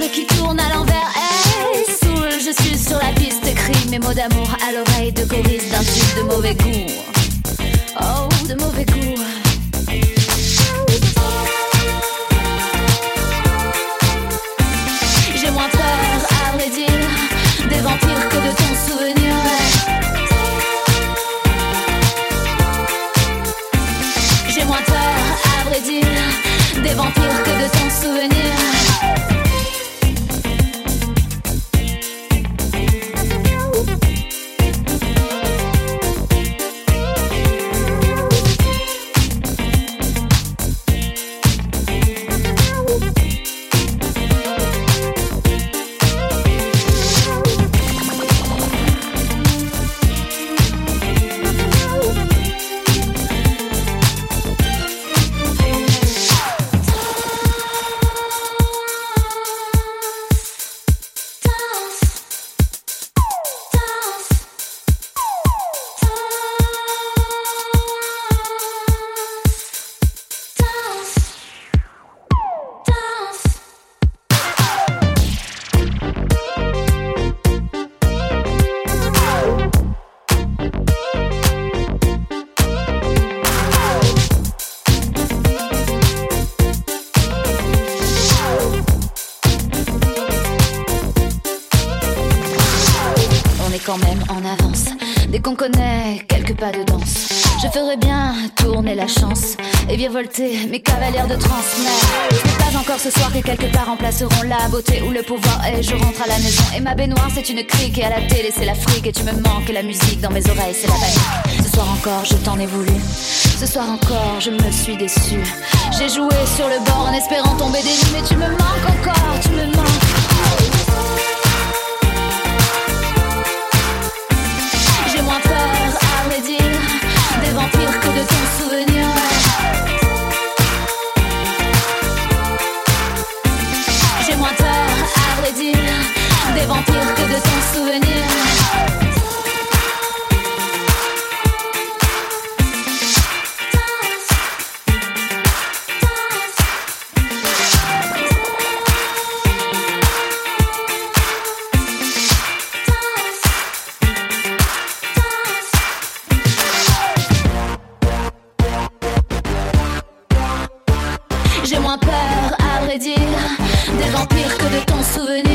mais qui tourne à l'envers. Hey, saoul, je suis sur la piste, écris mes mots d'amour à l'oreille de choristes d'un tube de mauvais goût. Oh, de mauvais goût. J'ai moins peur, à vrai dire, des vampires que de ton souvenir. J'ai moins peur, à vrai dire, des vampires que de ton souvenir. Quand même en avance, dès qu'on connaît quelques pas de danse, je ferais bien tourner la chance et virevolter mes cavalières de trans. Mais ce n'est pas encore ce soir que quelque part remplaceront la beauté ou le pouvoir. Et je rentre à la maison et ma baignoire c'est une crique, et à la télé c'est l'Afrique et tu me manques, et la musique dans mes oreilles c'est la panique. Ce soir encore je t'en ai voulu, ce soir encore je me suis déçue. J'ai joué sur le bord en espérant tomber des nues, mais tu me manques encore, tu me manques. J'ai moins peur, à vrai dire, des vampires que de ton souvenir. J'ai moins peur, à vrai dire, des vampires que de ton souvenir. J'ai moins peur, à vrai dire, des vampires que de ton souvenir.